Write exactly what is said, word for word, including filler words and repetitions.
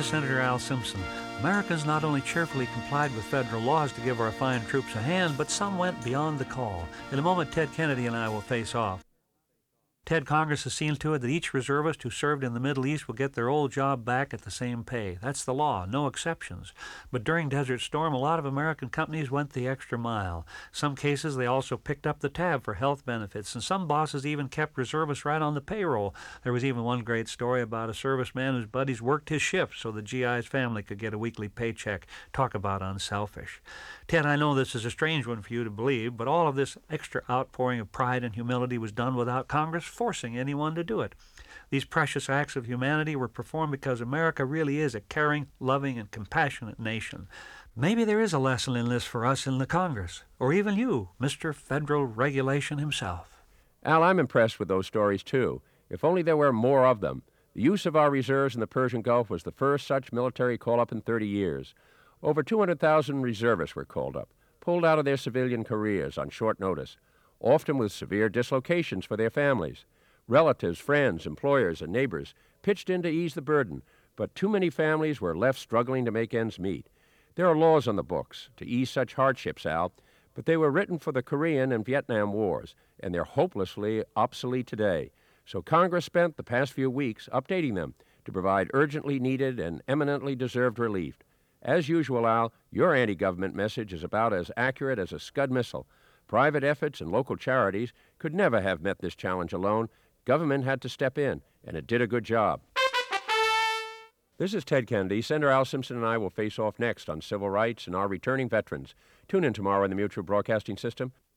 is Senator Al Simpson. Americans not only cheerfully complied with federal laws to give our fine troops a hand, but some went beyond the call. In a moment, Ted Kennedy and I will face off. Ted, Congress has seen to it that each reservist who served in the Middle East will get their old job back at the same pay. That's the law, no exceptions. But during Desert Storm, a lot of American companies went the extra mile. Some cases, they also picked up the tab for health benefits, and some bosses even kept reservists right on the payroll. There was even one great story about a serviceman whose buddies worked his shift so the G I's family could get a weekly paycheck. Talk about unselfish. Ted, I know this is a strange one for you to believe, but all of this extra outpouring of pride and humility was done without Congress forcing anyone to do it. These precious acts of humanity were performed because America really is a caring, loving, and compassionate nation. Maybe there is a lesson in this for us in the Congress, or even you, Mister Federal Regulation himself. Al, I'm impressed with those stories, too. If only there were more of them. The use of our reserves in the Persian Gulf was the first such military call-up in thirty years. Over two hundred thousand reservists were called up, pulled out of their civilian careers on short notice, often with severe dislocations for their families. Relatives, friends, employers, and neighbors pitched in to ease the burden, but too many families were left struggling to make ends meet. There are laws on the books to ease such hardships, Al, but they were written for the Korean and Vietnam Wars, and they're hopelessly obsolete today. So Congress spent the past few weeks updating them to provide urgently needed and eminently deserved relief. As usual, Al, your anti-government message is about as accurate as a Scud missile. Private efforts and local charities could never have met this challenge alone. Government had to step in, and it did a good job. This is Ted Kennedy. Senator Al Simpson and I will face off next on civil rights and our returning veterans. Tune in tomorrow on the Mutual Broadcasting System.